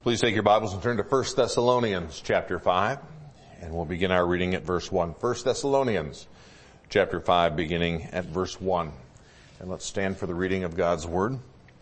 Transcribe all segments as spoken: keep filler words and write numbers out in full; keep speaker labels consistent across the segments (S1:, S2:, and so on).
S1: Please take your Bibles and turn to First Thessalonians chapter five, and we'll begin our reading at verse one. First Thessalonians chapter five, beginning at verse one. And let's stand for the reading of God's Word.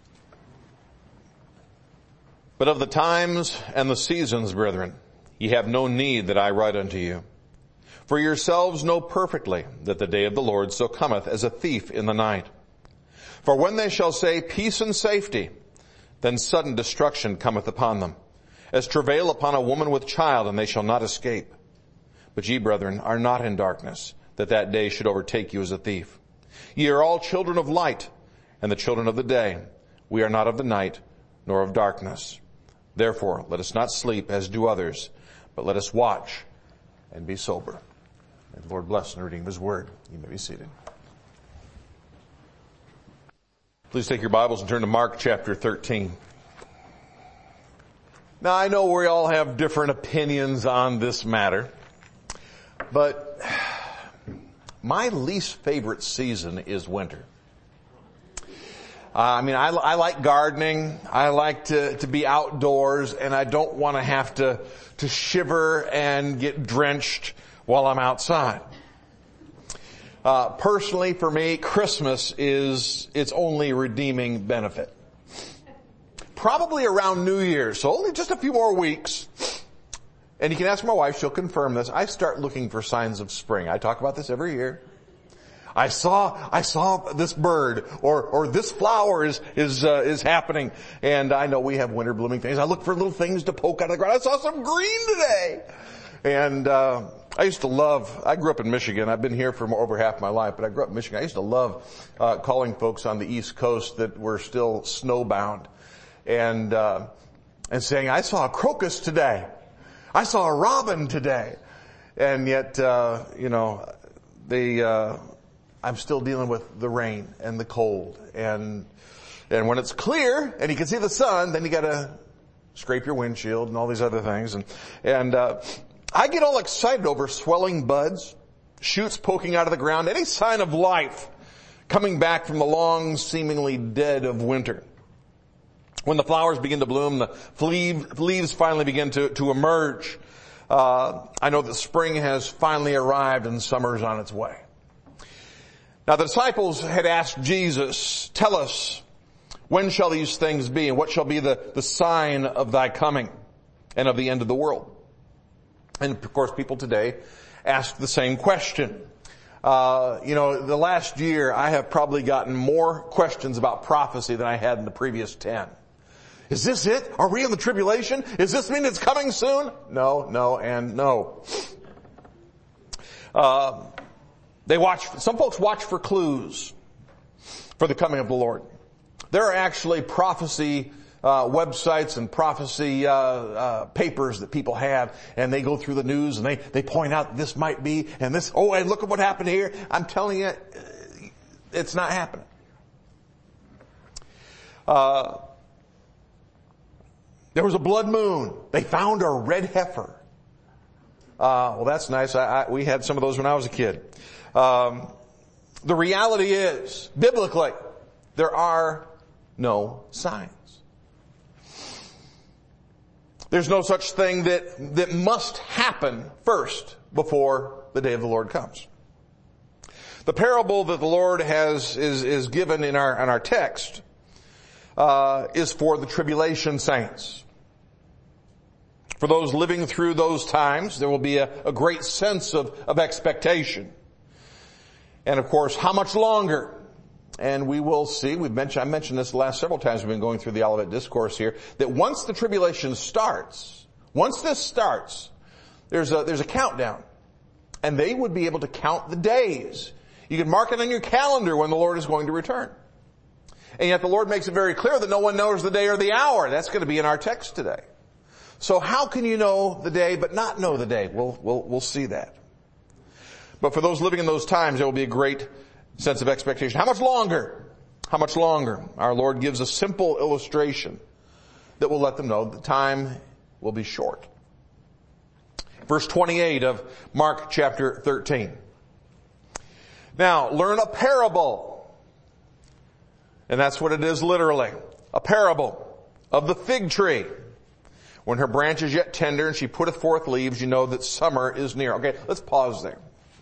S1: But of the times and the seasons, brethren, ye have no need that I write unto you. For yourselves know perfectly that the day of the Lord so cometh as a thief in the night. For when they shall say peace and safety, then sudden destruction cometh upon them, as travail upon a woman with child, and they shall not escape. But ye, brethren, are not in darkness, that that day should overtake you as a thief. Ye are all children of light, and the children of the day. We are not of the night, nor of darkness. Therefore, let us not sleep as do others, but let us watch and be sober. May the Lord bless the reading of His Word. You may be seated. Please take your Bibles and turn to Mark chapter thirteen. Now, I know we all have different opinions on this matter, but my least favorite season is winter. Uh, I mean, I, I like gardening. I like to, to be outdoors, and I don't want to have to, to shiver and get drenched while I'm outside. Uh, personally, for me, Christmas is its only redeeming benefit. Probably around New Year's, so only just a few more weeks. And you can ask my wife, she'll confirm this. I start looking for signs of spring. I talk about this every year. I saw, I saw this bird, or, or this flower is, is, uh, is happening. And I know we have winter blooming things. I look for little things to poke out of the ground. I saw some green today. And, uh, I used to love, I grew up in Michigan. I've been here for over half my life, but I grew up in Michigan. I used to love, uh, calling folks on the East Coast that were still snowbound and, uh, and saying, I saw a crocus today. I saw a robin today. And yet, uh, you know, they, uh, I'm still dealing with the rain and the cold. And, and when it's clear and you can see the sun, then you gotta scrape your windshield and all these other things. And, and, uh, I get all excited over swelling buds, shoots poking out of the ground, any sign of life coming back from the long, seemingly dead of winter. When the flowers begin to bloom, the leaves finally begin to, to emerge. Uh, I know that spring has finally arrived and summer's on its way. Now the disciples had asked Jesus, tell us, when shall these things be, and what shall be the, the sign of thy coming and of the end of the world? And of course people today ask the same question. Uh, you know, the last year I have probably gotten more questions about prophecy than I had in the previous ten. Is this it? Are we in the tribulation? Does this mean it's coming soon? No, no, and no. Uh, they watch, some folks watch for clues for the coming of the Lord. There are actually prophecy Uh, websites and prophecy uh, uh papers that people have, and they go through the news and they they point out this might be and this. Oh, and look at what happened here. I'm telling you, it's not happening. Uh, there was a blood moon. They found a red heifer. Uh, well, that's nice. I, I, we had some of those when I was a kid. Um, the reality is, biblically, there are no signs. There's no such thing that, that must happen first before the day of the Lord comes. The parable that the Lord has, is, is given in our, in our text, uh, is for the tribulation saints. For those living through those times, there will be a, a great sense of, of expectation. And of course, how much longer? And we will see, we've mentioned, I mentioned this the last several times we've been going through the Olivet Discourse here, that once the tribulation starts, once this starts, there's a, there's a countdown. And they would be able to count the days. You can mark it on your calendar when the Lord is going to return. And yet the Lord makes it very clear that no one knows the day or the hour. That's going to be in our text today. So how can you know the day but not know the day? We'll, we'll, we'll see that. But for those living in those times, there will be a great sense of expectation. How much longer? How much longer? Our Lord gives a simple illustration that will let them know the time will be short. Verse twenty-eight of Mark chapter thirteen. Now, learn a parable. And that's what it is literally. A parable of the fig tree. When her branch is yet tender and she putteth forth leaves, you know that summer is near. Okay, let's pause there.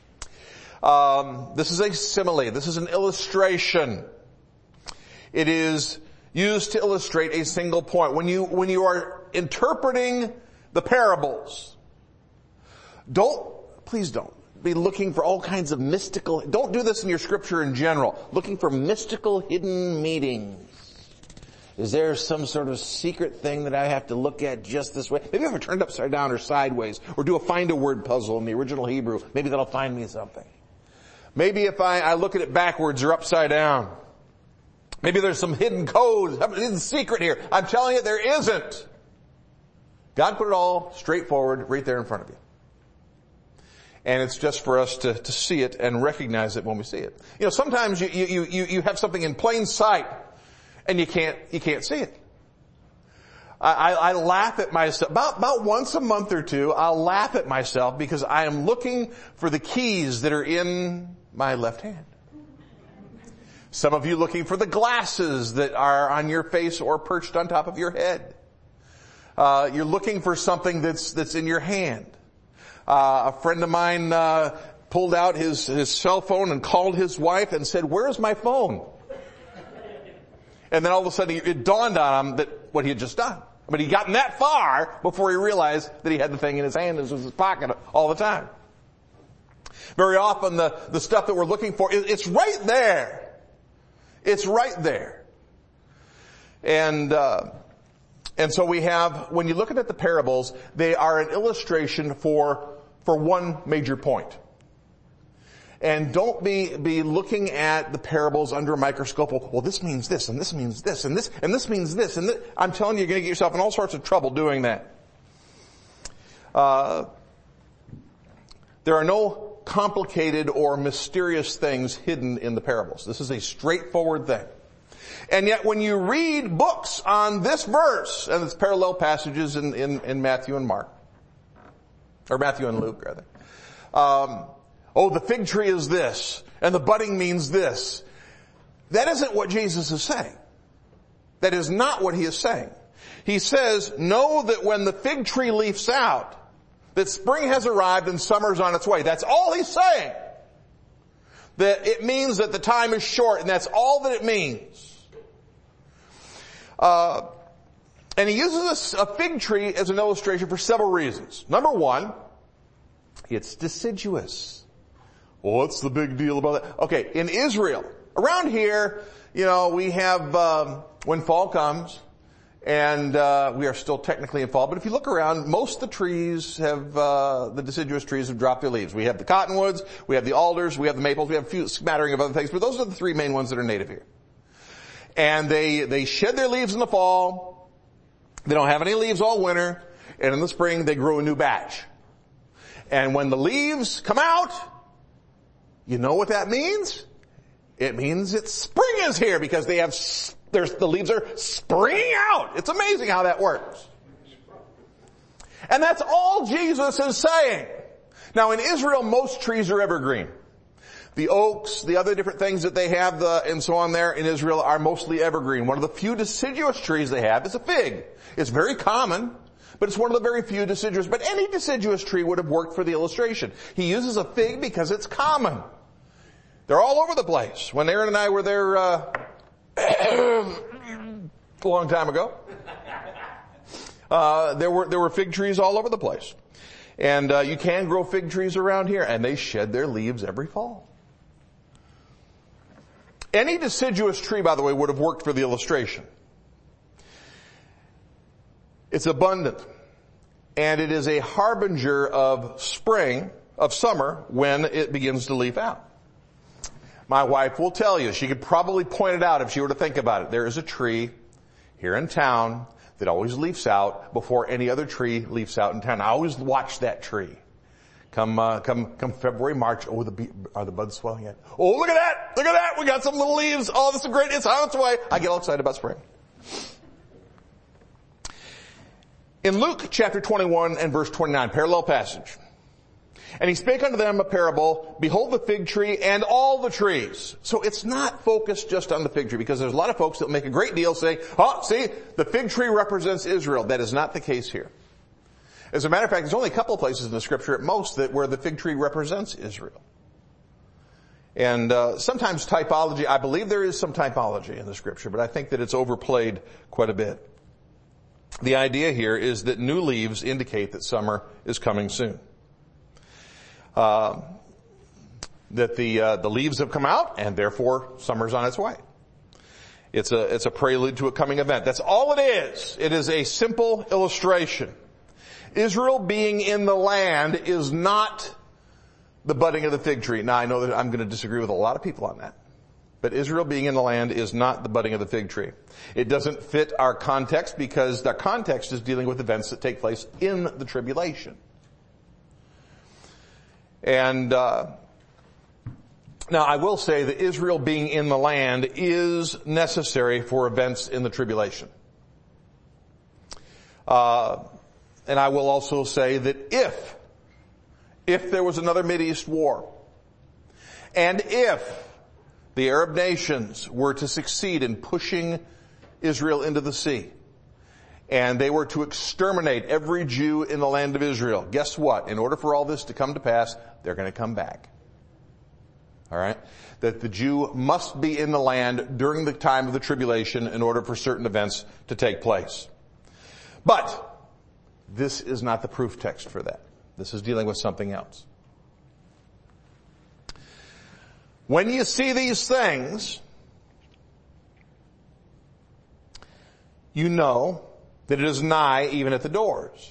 S1: Um, this is a simile. This is an illustration. It is used to illustrate a single point. When you, when you are interpreting the parables, don't, please don't be looking for all kinds of mystical, don't do this in your scripture in general, looking for mystical hidden meanings. Is there some sort of secret thing that I have to look at just this way? Maybe if I turn it upside down or sideways, or do a find a word puzzle in the original Hebrew, maybe that'll find me something. Maybe if I, I look at it backwards or upside down, maybe there's some hidden code, hidden secret here. I'm telling you, there isn't. God put it all straightforward right there in front of you. And it's just for us to, to see it and recognize it when we see it. You know, sometimes you, you, you, you have something in plain sight and you can't, you can't see it. I, I, I laugh at myself. About, about once a month or two, I'll laugh at myself because I am looking for the keys that are in my left hand. Some of you looking for the glasses that are on your face or perched on top of your head. Uh, you're looking for something that's, that's in your hand. Uh, a friend of mine, uh, pulled out his, his cell phone and called his wife and said, "Where's my phone?" And then all of a sudden it dawned on him that what he had just done. But he'd gotten that far before he realized that he had the thing in his hand, it was in his pocket all the time. Very often the, the stuff that we're looking for, it, it's right there. It's right there. And, uh, and so we have, when you look at the parables, they are an illustration for for one major point. And don't be, be looking at the parables under a microscope. Well, this means this, and this means this, and this, and this means this, and this. I'm telling you, you're going to get yourself in all sorts of trouble doing that. Uh, there are no complicated or mysterious things hidden in the parables. This is a straightforward thing. And yet when you read books on this verse, and it's parallel passages in, in, in Matthew and Mark, or Matthew and Luke, rather. Um, oh, the fig tree is this, and the budding means this. That isn't what Jesus is saying. That is not what he is saying. He says, know that when the fig tree leaves out, that spring has arrived and summer's on its way. That's all he's saying. That it means that the time is short, and that's all that it means. Uh, And he uses a fig tree as an illustration for several reasons. Number one, it's deciduous. Well, what's the big deal about that? Okay, in Israel, around here, you know, we have, um, when fall comes, and uh, we are still technically in fall, but if you look around, most of the trees have, uh, the deciduous trees have dropped their leaves. We have the cottonwoods, we have the alders, we have the maples, we have a few smattering of other things, but those are the three main ones that are native here. And they, they shed their leaves in the fall. They don't have any leaves all winter, and in the spring they grow a new batch. And when the leaves come out, you know what that means? It means it's spring is here because they have, there's, the leaves are springing out. It's amazing how that works. And that's all Jesus is saying. Now in Israel, most trees are evergreen. The oaks, the other different things that they have, the, and so on there in Israel are mostly evergreen. One of the few deciduous trees they have is a fig. It's very common, but it's one of the very few deciduous. But any deciduous tree would have worked for the illustration. He uses a fig because it's common. They're all over the place. When Aaron and I were there uh, a long time ago, uh, there were there were fig trees all over the place. And uh, you can grow fig trees around here, and they shed their leaves every fall. Any deciduous tree, by the way, would have worked for the illustration. It's abundant, and it is a harbinger of spring, of summer, when it begins to leaf out. My wife will tell you, she could probably point it out if she were to think about it. There is a tree here in town that always leaves out before any other tree leaves out in town. I always watch that tree. Come, uh, come, come February, March. Oh, the, are the buds swelling yet? Oh, look at that! Look at that! We got some little leaves. Oh, this is great. It's on its way. I get all excited about spring. In Luke chapter twenty-one and verse twenty-nine, parallel passage. And he spake unto them a parable, behold the fig tree and all the trees. So it's not focused just on the fig tree, because there's a lot of folks that make a great deal saying, oh, see, the fig tree represents Israel. That is not the case here. As a matter of fact, there's only a couple of places in the scripture at most that where the fig tree represents Israel. And uh, sometimes typology, I believe there is some typology in the scripture, but I think that it's overplayed quite a bit. The idea here is that new leaves indicate that summer is coming soon. Uh, that the uh, the leaves have come out, and therefore summer's on its way. It's a it's a prelude to a coming event. That's all it is. It is a simple illustration. Israel being in the land is not the budding of the fig tree. Now I know that I'm going to disagree with a lot of people on that. But Israel being in the land is not the budding of the fig tree. It doesn't fit our context because the context is dealing with events that take place in the tribulation. And uh now I will say that Israel being in the land is necessary for events in the tribulation. Uh and I will also say that if if there was another Mideast war, and if the Arab nations were to succeed in pushing Israel into the sea, and they were to exterminate every Jew in the land of Israel, guess what? In order for all this to come to pass, they're going to come back. All right? That the Jew must be in the land during the time of the tribulation in order for certain events to take place. But this is not the proof text for that. This is dealing with something else. When you see these things, you know that it is nigh, even at the doors.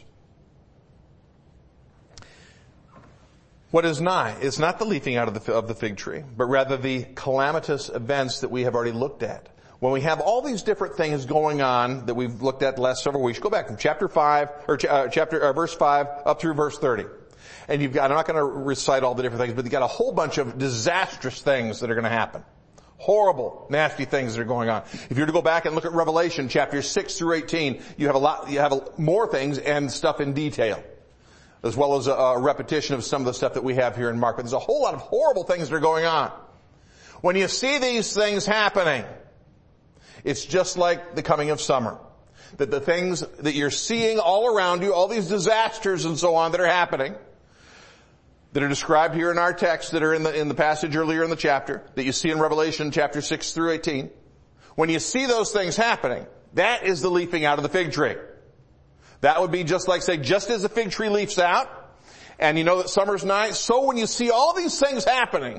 S1: What is nigh? It's not the leafing out of the, of the fig tree, but rather the calamitous events that we have already looked at. When we have all these different things going on that we've looked at the last several weeks, go back from chapter five, or uh, chapter, uh, verse five up through verse thirty. And you've got, I'm not going to recite all the different things, but you've got a whole bunch of disastrous things that are going to happen. Horrible, nasty things that are going on. If you were to go back and look at Revelation chapters six through eighteen, you have a lot, you have a, more things and stuff in detail, as well as a, a repetition of some of the stuff that we have here in Mark. But there's a whole lot of horrible things that are going on. When you see these things happening, it's just like the coming of summer. That the things that you're seeing all around you, all these disasters and so on that are happening, that are described here in our text, that are in the, in the passage earlier in the chapter, that you see in Revelation chapter six through eighteen. When you see those things happening, that is the leafing out of the fig tree. That would be just like, say, just as the fig tree leaves out, and you know that summer's nigh, so when you see all these things happening,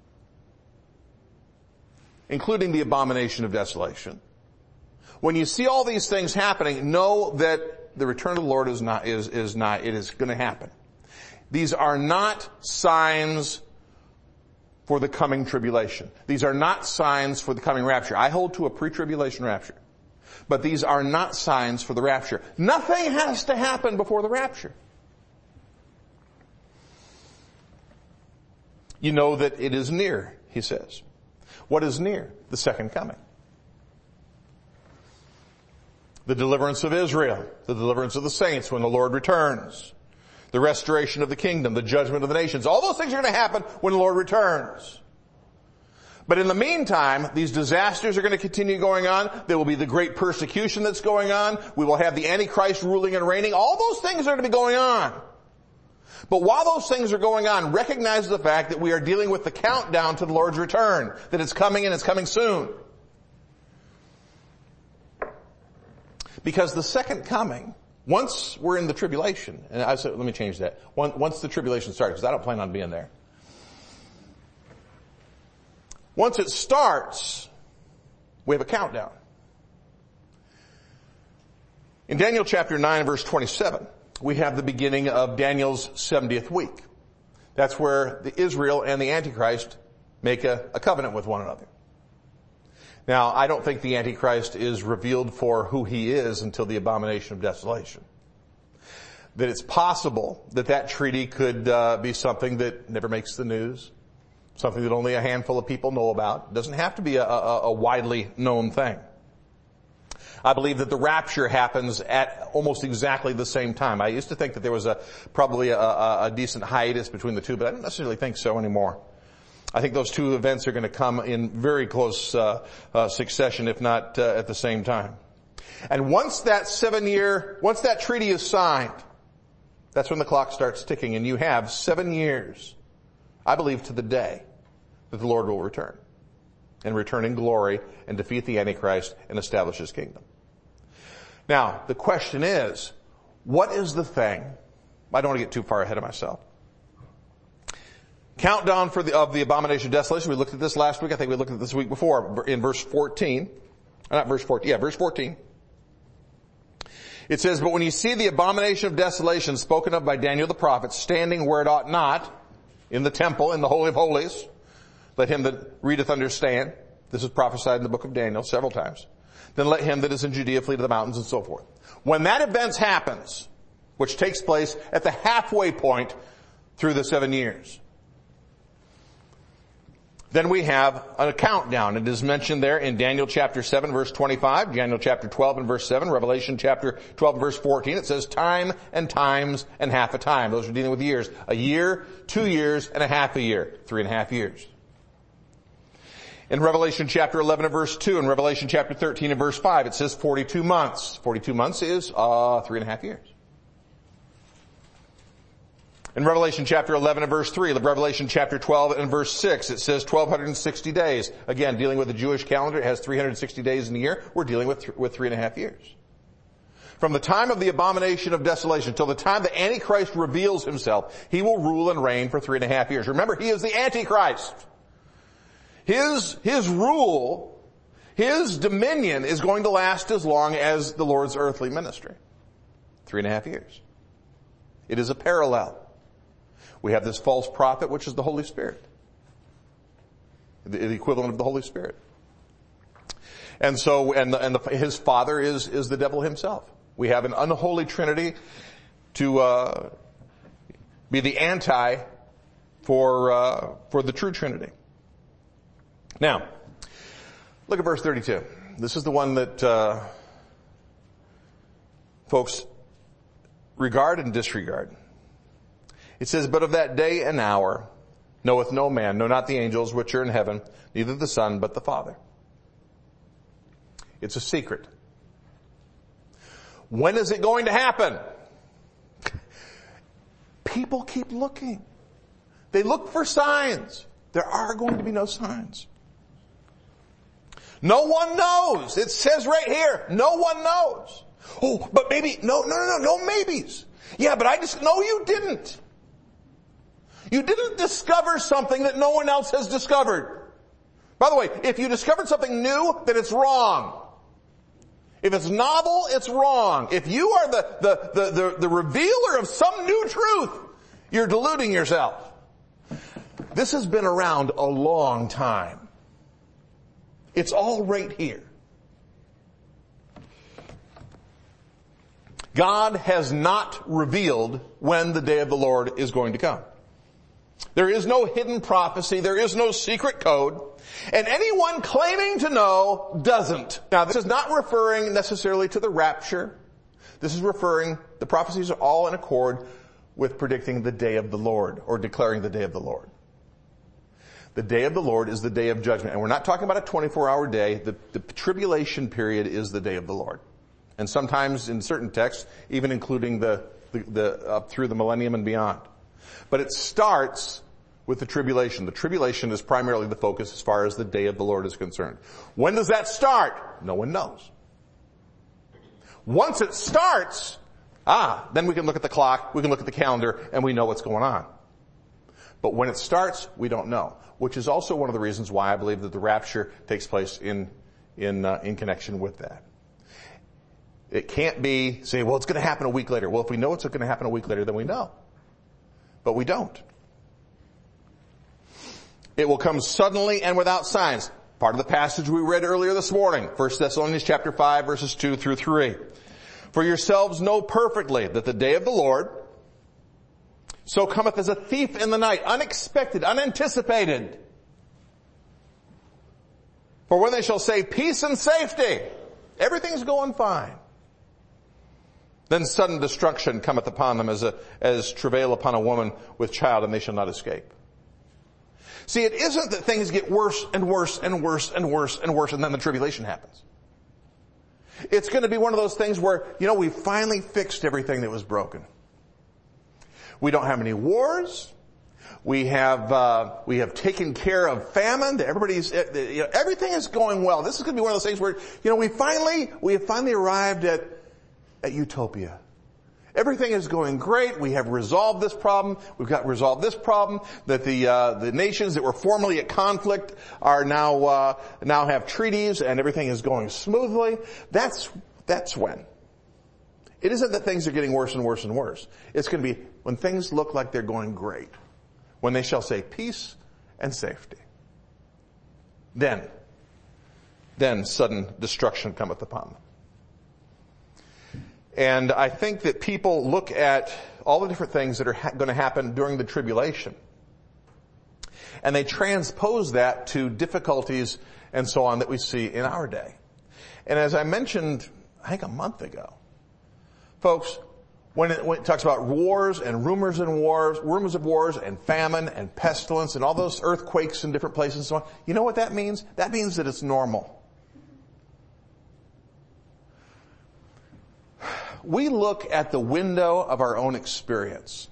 S1: including the abomination of desolation, when you see all these things happening, know that the return of the Lord is not, is, is not, it is going to happen. These are not signs for the coming tribulation. These are not signs for the coming rapture. I hold to a pre-tribulation rapture. But these are not signs for the rapture. Nothing has to happen before the rapture. You know that it is near, he says. What is near? The second coming. The deliverance of Israel. The deliverance of the saints when the Lord returns. The restoration of the kingdom, the judgment of the nations. All those things are going to happen when the Lord returns. But in the meantime, these disasters are going to continue going on. There will be the great persecution that's going on. We will have the Antichrist ruling and reigning. All those things are going to be going on. But while those things are going on, recognize the fact that we are dealing with the countdown to the Lord's return. That it's coming and it's coming soon. Because the second coming, once we're in the tribulation, and I said, let me change that. Once the tribulation starts, because I don't plan on being there. Once it starts, we have a countdown. In Daniel chapter nine verse twenty-seven, we have the beginning of Daniel's seventieth week. That's where the Israel and the Antichrist make a, a covenant with one another. Now, I don't think the Antichrist is revealed for who he is until the abomination of desolation. That it's possible that that treaty could uh, be something that never makes the news, something that only a handful of people know about. It doesn't have to be a, a, a widely known thing. I believe that the rapture happens at almost exactly the same time. I used to think that there was a probably a, a, a decent hiatus between the two, but I don't necessarily think so anymore. I think those two events are going to come in very close uh, uh, succession, if not uh, at the same time. And once that seven year, once that treaty is signed, that's when the clock starts ticking, and you have seven years, I believe, to the day that the Lord will return, and return in glory and defeat the Antichrist and establish his kingdom. Now, the question is, what is the thing? I don't want to get too far ahead of myself. Countdown for the, of the abomination of desolation. We looked at this last week. I think we looked at this week before in verse fourteen. Not verse fourteen. Yeah, verse fourteen. It says, but when you see the abomination of desolation spoken of by Daniel the prophet standing where it ought not, in the temple, in the Holy of Holies, let him that readeth understand. This is prophesied in the book of Daniel several times. Then let him that is in Judea flee to the mountains, and so forth. When that event happens, which takes place at the halfway point through the seven years, then we have a countdown. It is mentioned there in Daniel chapter seven verse twenty-five, Daniel chapter twelve and verse seven, Revelation chapter twelve and verse fourteen. It says time and times and half a time. Those are dealing with years. A year, two years, and a half a year. Three and a half years. In Revelation chapter eleven and verse two, and Revelation chapter thirteen and verse five, it says forty-two months. forty-two months is, uh, three and a half years. In Revelation chapter eleven and verse three, Revelation chapter twelve and verse six, it says twelve sixty days. Again, dealing with the Jewish calendar, it has three hundred sixty days in a year. We're dealing with, th- with three and a half years. From the time of the abomination of desolation till the time the Antichrist reveals himself, he will rule and reign for three and a half years. Remember, he is the Antichrist. His, his rule, his dominion is going to last as long as the Lord's earthly ministry. Three and a half years. It is a parallel. We have this false prophet, which is the Holy Spirit. The, the equivalent of the Holy Spirit. And so, and, the, and the, his father is, is the devil himself. We have an unholy trinity to, uh, be the anti for, uh, for the true trinity. Now, look at verse thirty-two. This is the one that, uh, folks regard and disregard. It says, but of that day and hour knoweth no man, no not the angels which are in heaven, neither the Son, but the Father. It's a secret. When is it going to happen? People keep looking. They look for signs. There are going to be no signs. No one knows. It says right here, no one knows. Oh, but maybe, no, no, no, no, no maybes. Yeah, but I just, no, you didn't. You didn't discover something that no one else has discovered. By the way, if you discovered something new, then it's wrong. If it's novel, it's wrong. If you are the, the, the, the, the revealer of some new truth, you're deluding yourself. This has been around a long time. It's all right here. God has not revealed when the day of the Lord is going to come. There is no hidden prophecy. There is no secret code. And anyone claiming to know doesn't. Now, this is not referring necessarily to the rapture. This is referring, the prophecies are all in accord with predicting the day of the Lord, or declaring the day of the Lord. The day of the Lord is the day of judgment. And we're not talking about a twenty-four hour day. The, the tribulation period is the day of the Lord. And sometimes in certain texts, even including the, the, the up through the millennium and beyond. But it starts with the tribulation. The tribulation is primarily the focus as far as the day of the Lord is concerned. When does that start? No one knows. Once it starts, ah, then we can look at the clock, we can look at the calendar, and we know what's going on. But when it starts, we don't know. Which is also one of the reasons why I believe that the rapture takes place in, in, uh, in connection with that. It can't be, say, well, it's going to happen a week later. Well, if we know it's going to happen a week later, then we know. But we don't. It will come suddenly and without signs. Part of the passage we read earlier this morning, First Thessalonians chapter five, verses two through three. For yourselves know perfectly that the day of the Lord so cometh as a thief in the night, unexpected, unanticipated. For when they shall say peace and safety, Everything's going fine. Then sudden destruction cometh upon them as a, as travail upon a woman with child, and they shall not escape. See, it isn't that things get worse and worse and worse and worse and worse and then the tribulation happens. It's going to be one of those things where, you know, we finally fixed everything that was broken. We don't have any wars. We have, uh, we have taken care of famine. Everybody's, you know, everything is going well. This is going to be one of those things where, you know, we finally, we have finally arrived at, at utopia. Everything is going great. We have resolved this problem. We've got resolved this problem. That the uh, the nations that were formerly at conflict are now uh, now have treaties, and everything is going smoothly. That's that's when. It isn't that things are getting worse and worse and worse. It's going to be when things look like they're going great, when they shall say peace and safety. Then, then sudden destruction cometh upon them. And I think that people look at all the different things that are ha- going to happen during the tribulation, and they transpose that to difficulties and so on that we see in our day. And as I mentioned, I think a month ago, folks, when it, when it talks about wars and rumors and wars, rumors of wars and famine and pestilence and all those earthquakes in different places and so on, you know what that means? That means that it's normal. We look at the window of our own experience.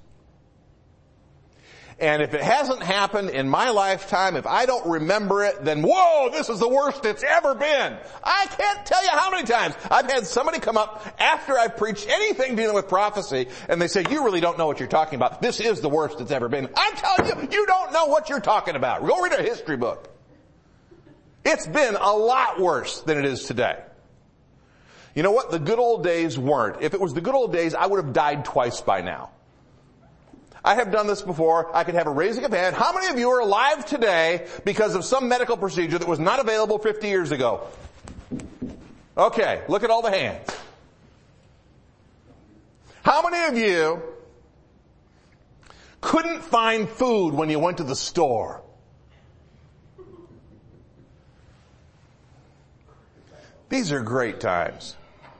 S1: And if it hasn't happened in my lifetime, if I don't remember it, then whoa, this is the worst it's ever been. I can't tell you how many times I've had somebody come up after I've preached anything dealing with prophecy, and they say, you really don't know what you're talking about. This is the worst it's ever been. I'm telling you, you don't know what you're talking about. Go read a history book. It's been a lot worse than it is today. You know what? The good old days weren't. If it was the good old days, I would have died twice by now. I have done this before. I could have a raising of hand. How many of you are alive today because of some medical procedure that was not available fifty years ago? Okay, look at all the hands. How many of you couldn't find food when you went to the store? These are great times.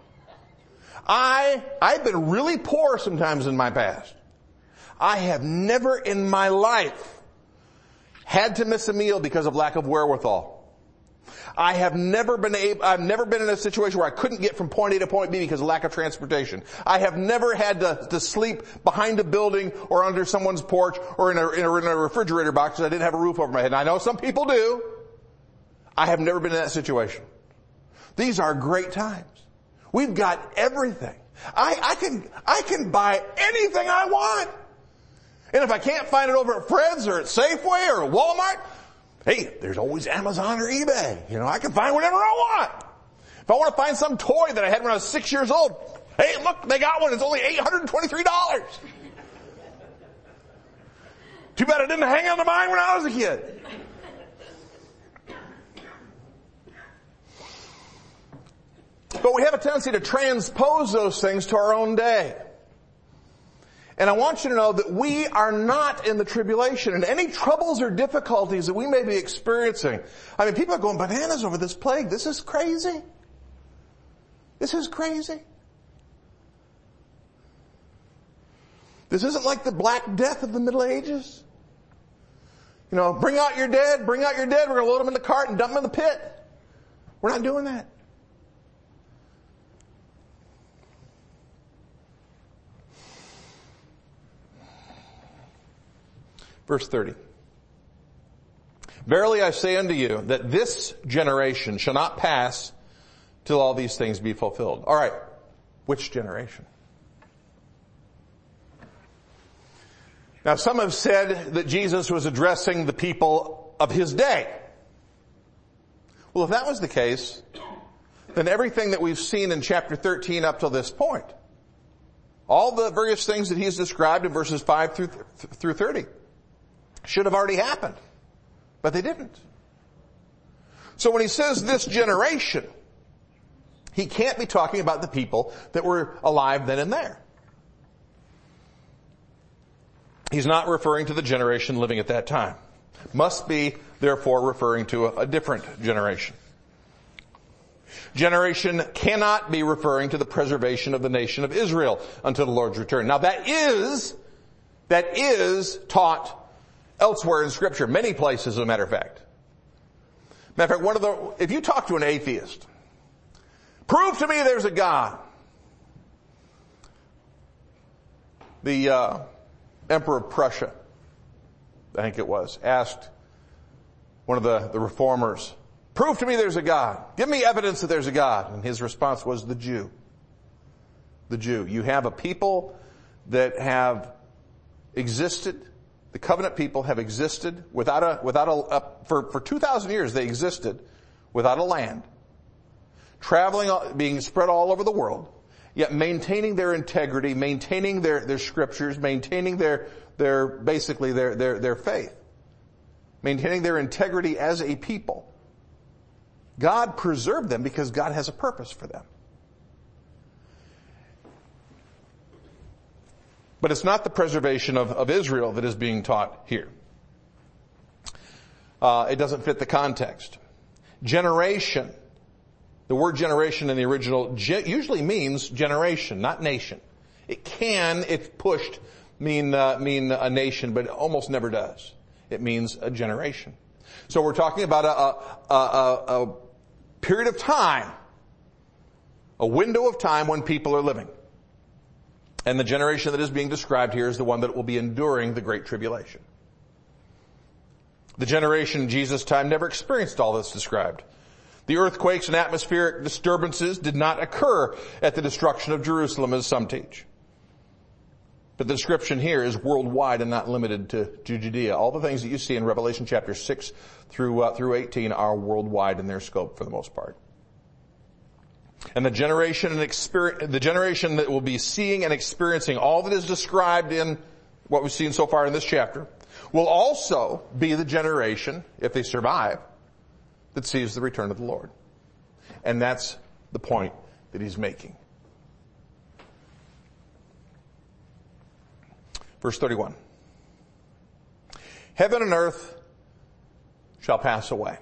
S1: I, I've been really poor sometimes in my past. I have never in my life had to miss a meal because of lack of wherewithal. I have never been able, I've never been in a situation where I couldn't get from point A to point B because of lack of transportation. I have never had to, to sleep behind a building or under someone's porch or in a, in a, in a refrigerator box because I didn't have a roof over my head. And I know some people do. I have never been in that situation. These are great times. We've got everything. I, I can, I can buy anything I want. And if I can't find it over at Fred's or at Safeway or at Walmart, hey, there's always Amazon or eBay. You know, I can find whatever I want. If I want to find some toy that I had when I was six years old, hey, look, they got one. It's only eight hundred twenty-three dollars. Too bad I didn't hang on to mine when I was a kid. But we have a tendency to transpose those things to our own day. And I want you to know that we are not in the tribulation, and any troubles or difficulties that we may be experiencing. I mean, people are going bananas over this plague. This is crazy. This is crazy. This isn't like the Black Death of the Middle Ages. You know, bring out your dead, bring out your dead. We're going to load them in the cart and dump them in the pit. We're not doing that. Verse thirty. Verily I say unto you that this generation shall not pass till all these things be fulfilled. All right. Which generation? Now some have said that Jesus was addressing the people of his day. Well, if that was the case, then everything that we've seen in chapter thirteen up till this point, all the various things that he's described in verses five through, through thirty, should have already happened. But they didn't. So when he says this generation, he can't be talking about the people that were alive then and there. He's not referring to the generation living at that time. Must be, therefore, referring to a, a different generation. Generation cannot be referring to the preservation of the nation of Israel until the Lord's return. Now that is, that is taught elsewhere in Scripture, many places as a matter of fact. Matter of fact, one of the, if you talk to an atheist, prove to me there's a God. The uh, Emperor of Prussia, I think it was, asked one of the, the reformers, prove to me there's a God. Give me evidence that there's a God. And his response was the Jew. The Jew. You have a people that have existed. The covenant people have existed without a, without a, a for, for two thousand years they existed without a land. Traveling, being spread all over the world, yet maintaining their integrity, maintaining their, their scriptures, maintaining their, their, basically their, their, their faith. Maintaining their integrity as a people. God preserved them because God has a purpose for them. But it's not the preservation of, of Israel that is being taught here. Uh, it doesn't fit the context. Generation. The word generation in the original ge- usually means generation, not nation. It can, if pushed, mean uh, mean a nation, but it almost never does. It means a generation. So we're talking about a, a, a, a period of time, a window of time when people are living. And the generation that is being described here is the one that will be enduring the Great Tribulation. The generation in Jesus' time never experienced all that's described. The earthquakes and atmospheric disturbances did not occur at the destruction of Jerusalem, as some teach. But the description here is worldwide and not limited to, to Judea. All the things that you see in Revelation chapter six through uh, through eighteen are worldwide in their scope for the most part. And the generation and experience, the generation that will be seeing and experiencing all that is described in what we've seen so far in this chapter will also be the generation, if they survive, that sees the return of the Lord. And that's the point that he's making. Verse thirty-one. Heaven and earth shall pass away.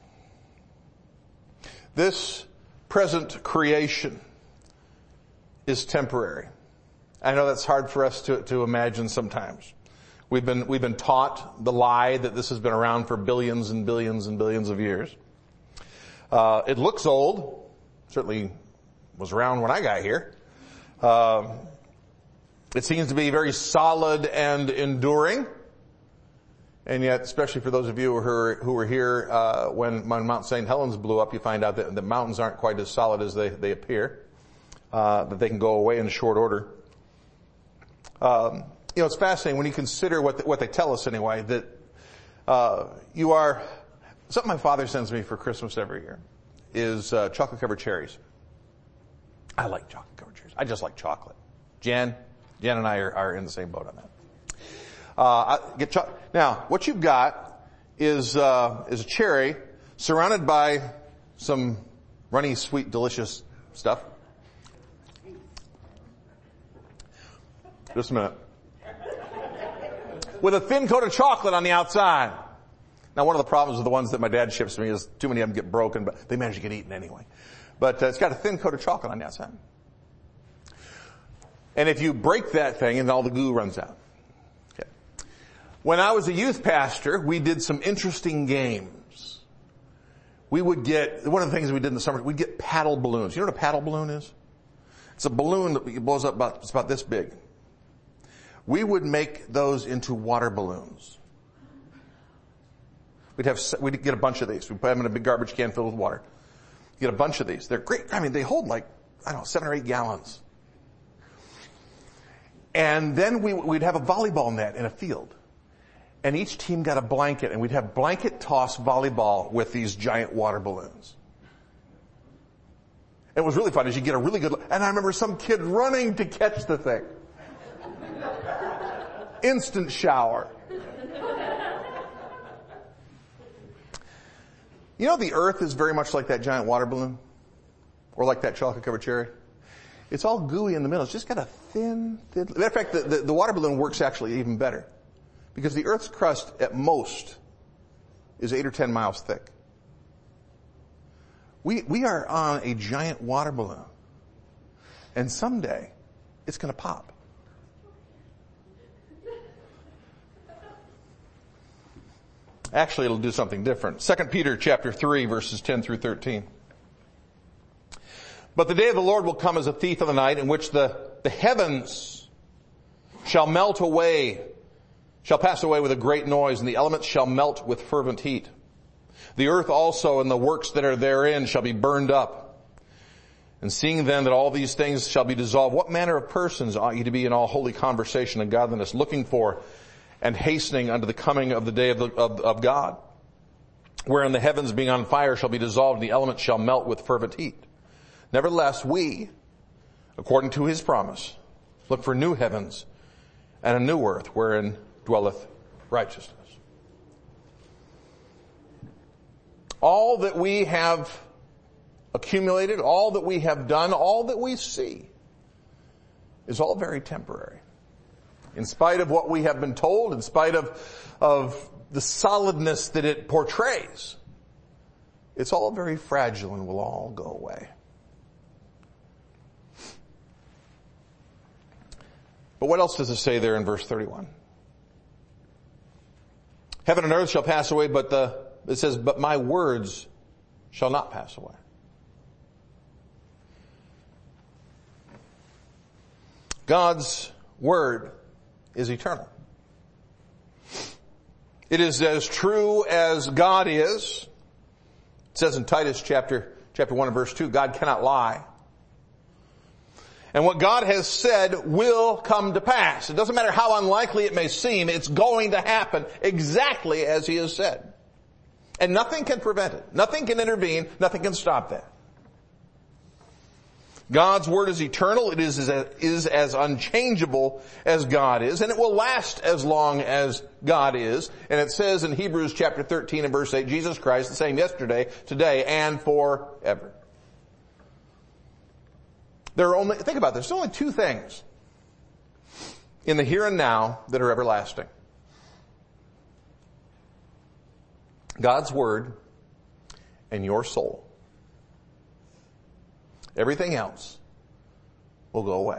S1: This present creation is temporary. I know that's hard for us to, to imagine sometimes. We've been, we've been taught the lie that this has been around for billions and billions and billions of years. Uh, it looks old. Certainly was around when I got here. Uh, it seems to be very solid and enduring. And yet, especially for those of you who were, who were here uh, when, when Mount Saint Helens blew up, you find out that the mountains aren't quite as solid as they, they appear, uh, that they can go away in short order. Um, you know, it's fascinating when you consider what the, what they tell us anyway, that uh, you are, something my father sends me for Christmas every year is uh, chocolate-covered cherries. I like chocolate-covered cherries. I just like chocolate. Jen, Jen and I are, are in the same boat on that. Uh, I get cho- now, what you've got is, uh, is a cherry surrounded by some runny, sweet, delicious stuff. Just a minute. With a thin coat of chocolate on the outside. Now, one of the problems with the ones that my dad ships me is too many of them get broken, but they manage to get eaten anyway. But uh, it's got a thin coat of chocolate on the outside. And if you break that thing, and all the goo runs out. When I was a youth pastor, we did some interesting games. We would get, one of the things we did in the summer, we'd get paddle balloons. You know what a paddle balloon is? It's a balloon that blows up about, it's about this big. We would make those into water balloons. We'd have, we'd get a bunch of these. We'd put them in a big garbage can filled with water. Get a bunch of these. They're great. I mean, they hold like, I don't know, seven or eight gallons. And then we, we'd have a volleyball net in a field. And each team got a blanket, and we'd have blanket toss volleyball with these giant water balloons. And it was really fun, as you get a really good, and I remember some kid running to catch the thing. Instant shower. You know, the earth is very much like that giant water balloon, or like that chocolate-covered cherry. It's all gooey in the middle. It's just got a thin, thin, matter of fact, the, the, the water balloon works actually even better. Because the earth's crust at most is eight or ten miles thick. We, we are on a giant water balloon. And someday, it's going to pop. Actually, it'll do something different. Second Peter chapter three, verses ten through thirteen. But the day of the Lord will come as a thief in the night, in which the, the heavens shall melt away, shall pass away with a great noise, and the elements shall melt with fervent heat. The earth also and the works that are therein shall be burned up. And seeing then that all these things shall be dissolved, what manner of persons ought ye to be in all holy conversation and godliness, looking for and hastening unto the coming of the day of, the, of, of God, wherein the heavens being on fire shall be dissolved, and the elements shall melt with fervent heat. Nevertheless, we, according to his promise, look for new heavens and a new earth, wherein dwelleth righteousness. All that we have accumulated, all that we have done, all that we see is all very temporary. In spite of what we have been told, in spite of, of the solidness that it portrays, it's all very fragile and will all go away. But what else does it say there in verse thirty-one? Heaven and earth shall pass away, but the, it says, but my words shall not pass away. God's word is eternal. It is as true as God is. It says in Titus chapter, chapter one and verse two, God cannot lie. And what God has said will come to pass. It doesn't matter how unlikely it may seem, it's going to happen exactly as he has said. And nothing can prevent it. Nothing can intervene. Nothing can stop that. God's word is eternal. It is, is as unchangeable as God is, and it will last as long as God is. And it says in Hebrews chapter thirteen and verse eight, Jesus Christ the same yesterday, today, and forever. There are only, think about this, there's only two things in the here and now that are everlasting. God's word and your soul. Everything else will go away.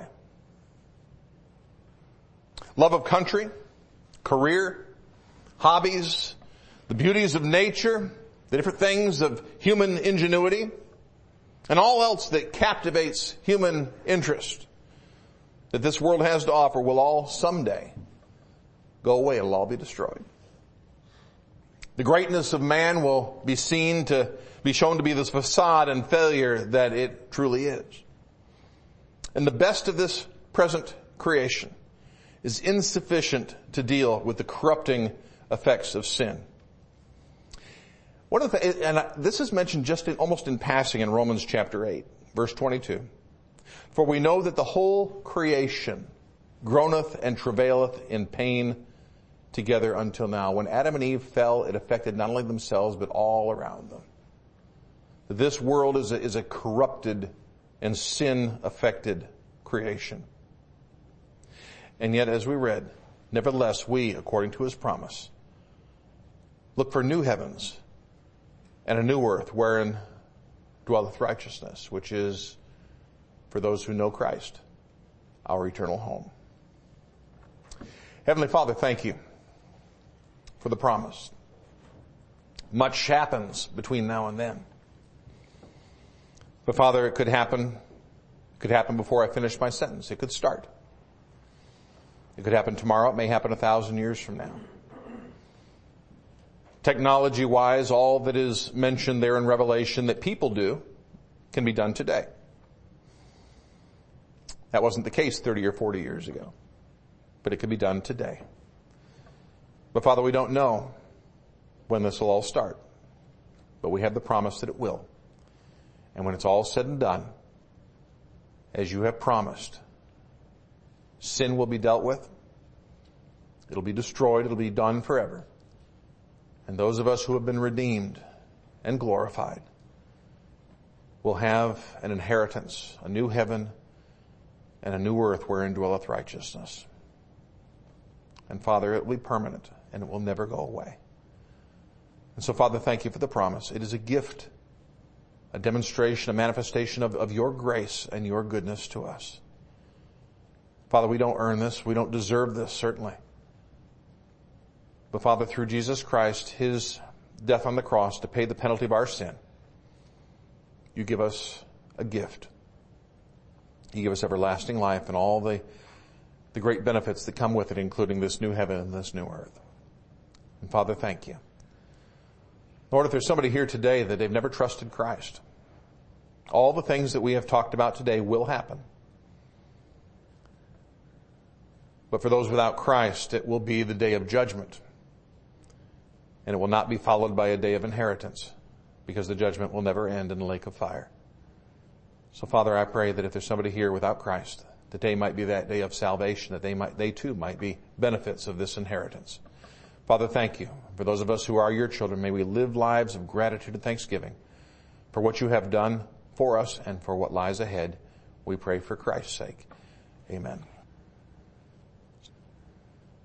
S1: Love of country, career, hobbies, the beauties of nature, the different things of human ingenuity, and all else that captivates human interest that this world has to offer will all someday go away. It'll all be destroyed. The greatness of man will be seen to be shown to be this facade and failure that it truly is. And the best of this present creation is insufficient to deal with the corrupting effects of sin. One of the, and this is mentioned just in, almost in passing in Romans chapter eight, verse twenty-two. For we know that the whole creation groaneth and travaileth in pain together until now. When Adam and Eve fell, it affected not only themselves, but all around them. This world is a, is a corrupted and sin-affected creation. And yet, as we read, nevertheless, we, according to his promise, look for new heavens and a new earth wherein dwelleth righteousness, which is, for those who know Christ, our eternal home. Heavenly Father, thank you for the promise. Much happens between now and then. But Father, it could happen, it could happen before I finish my sentence. It could start. It could happen tomorrow. It may happen a thousand years from now. Technology-wise, all that is mentioned there in Revelation that people do can be done today. That wasn't the case thirty or forty years ago. But it can be done today. But Father, we don't know when this will all start. But we have the promise that it will. And when it's all said and done, as you have promised, sin will be dealt with. It'll be destroyed. It'll be done forever. And those of us who have been redeemed and glorified will have an inheritance, a new heaven and a new earth wherein dwelleth righteousness. And Father, it will be permanent and it will never go away. And so Father, thank you for the promise. It is a gift a demonstration, a manifestation of, of your grace and your goodness to us. Father, we don't earn this. We don't deserve this, certainly. But Father, through Jesus Christ, His death on the cross to pay the penalty of our sin, you give us a gift. You give us everlasting life and all the, the great benefits that come with it, including this new heaven and this new earth. And Father, thank you. Lord, if there's somebody here today that they've never trusted Christ, all the things that we have talked about today will happen. But for those without Christ, it will be the day of judgment. And it will not be followed by a day of inheritance, because the judgment will never end in the lake of fire. So Father, I pray that if there's somebody here without Christ, that they might be that day of salvation, that they might, they too might be benefits of this inheritance. Father, thank you. For those of us who are your children, may we live lives of gratitude and thanksgiving for what you have done for us and for what lies ahead. We pray for Christ's sake. Amen.